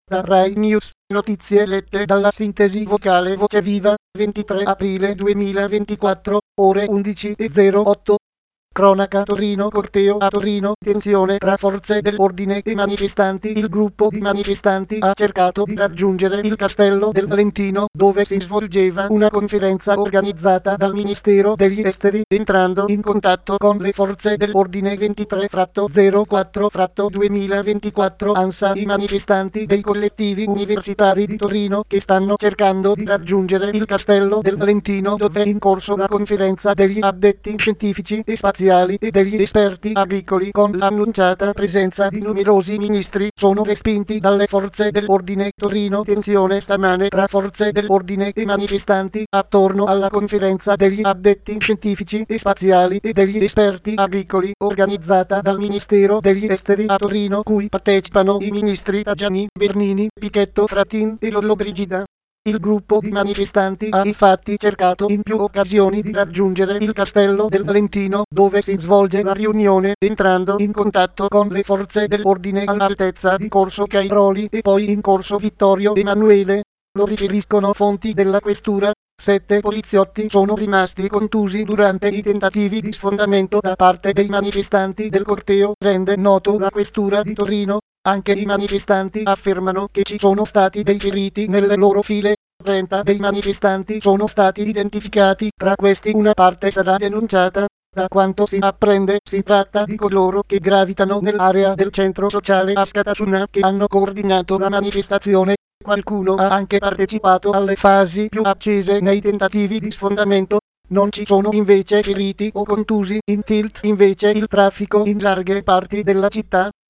Da Rai News, notizie lette dalla sintesi vocale Voce Viva, 23 aprile 2024, ore 11:08. Cronaca Torino, corteo a Torino, tensione tra forze dell'ordine e manifestanti. Il gruppo di manifestanti ha cercato di raggiungere il Castello del Valentino, dove si svolgeva una conferenza organizzata dal Ministero degli Esteri, entrando in contatto con le forze dell'ordine. 23/04/2024 ANSA. I manifestanti dei collettivi universitari di Torino che stanno cercando di raggiungere il Castello del Valentino, dove è in corso la conferenza degli addetti scientifici e spaziali e degli esperti agricoli, con l'annunciata presenza di numerosi ministri, sono respinti dalle forze dell'ordine. Torino, tensione stamane tra forze dell'ordine e manifestanti attorno alla conferenza degli addetti scientifici e spaziali e degli esperti agricoli organizzata dal Ministero degli Esteri a Torino, cui partecipano i ministri Tajani, Bernini, Pichetto Fratin e Lollobrigida. Il gruppo di manifestanti ha infatti cercato in più occasioni di raggiungere il Castello del Valentino, dove si svolge la riunione, entrando in contatto con le forze dell'ordine all'altezza di Corso Cairoli e poi in Corso Vittorio Emanuele. Lo riferiscono fonti della questura. 7 poliziotti sono rimasti contusi durante i tentativi di sfondamento da parte dei manifestanti del corteo, rende noto la questura di Torino. Anche i manifestanti affermano che ci sono stati dei feriti nelle loro file. 30 dei manifestanti sono stati identificati, tra questi una parte sarà denunciata. Da quanto si apprende, si tratta di coloro che gravitano nell'area del centro sociale Askatasuna, che hanno coordinato la manifestazione. Qualcuno ha anche partecipato alle fasi più accese nei tentativi di sfondamento. Non ci sono invece feriti o contusi. In tilt invece il traffico in larghe parti della città.